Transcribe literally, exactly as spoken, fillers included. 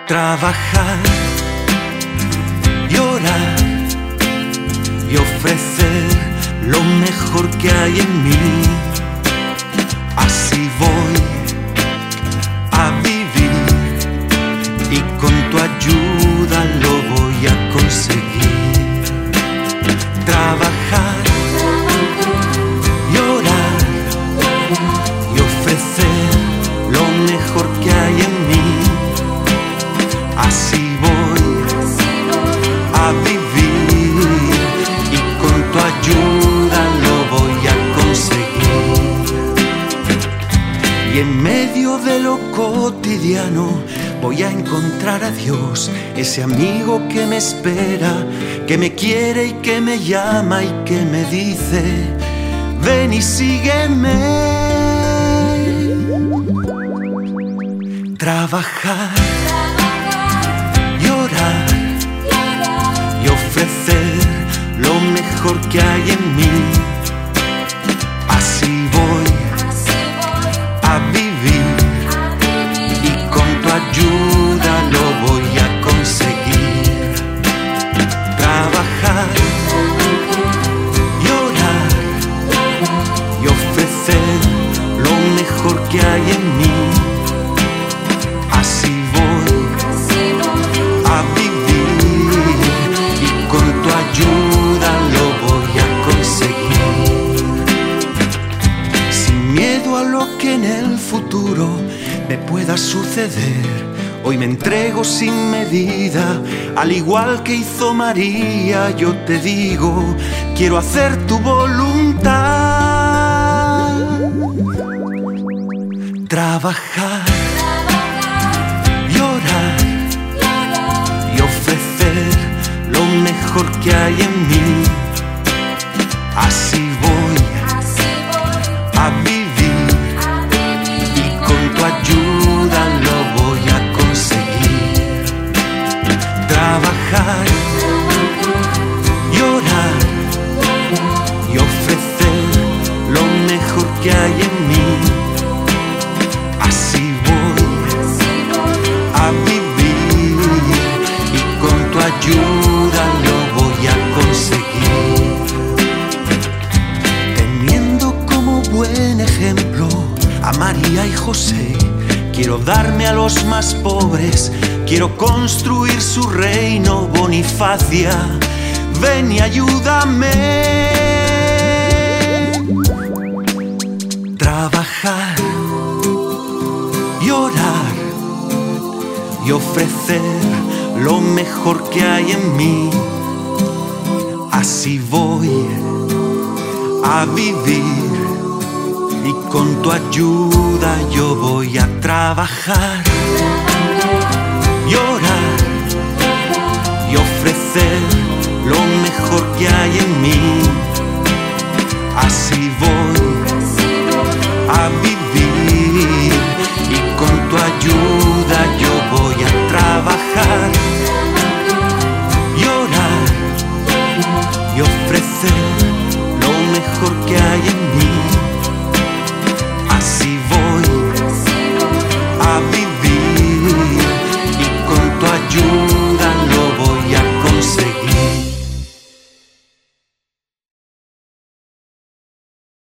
Trabajar, llorar y ofrecer lo mejor que hay en mí. Así voy a vivir y con tu ayuda lo voy a conseguir. Trabajar, llorar y ofrecer lo mejor que hay en mí. Así voy a vivir y con tu ayuda lo voy a conseguir. Y en medio de lo cotidiano voy a encontrar a Dios, ese amigo que me espera, que me quiere y que me llama y que me dice: ven y sígueme. Trabajar, llorar y ofrecer lo mejor que hay en mí. Así voy a vivir y con tu ayuda lo voy a conseguir. Trabajar, llorar y ofrecer lo mejor que hay en mí. Así voy a vivir y con tu ayuda lo voy a conseguir. Sin miedo a lo que en el futuro me pueda suceder, hoy me entrego sin medida, al igual que hizo María. Yo te digo, quiero hacer tu voluntad. Trabajar, llorar y ofrecer lo mejor que hay en mí. Así voy a vivir y con tu ayuda lo voy a conseguir. Trabajar, llorar y ofrecer lo mejor que hay en mí. Así voy a vivir y con tu ayuda lo voy a conseguir. Teniendo como buen ejemplo a María y José, quiero darme a los más pobres, quiero construir su reino. Bonifacia, ven y ayúdame. Trabajar, llorar y ofrecer lo mejor que hay en mí. Así voy a vivir y con tu ayuda yo voy a trabajar, llorar y ofrecer lo mejor que hay en mí. Así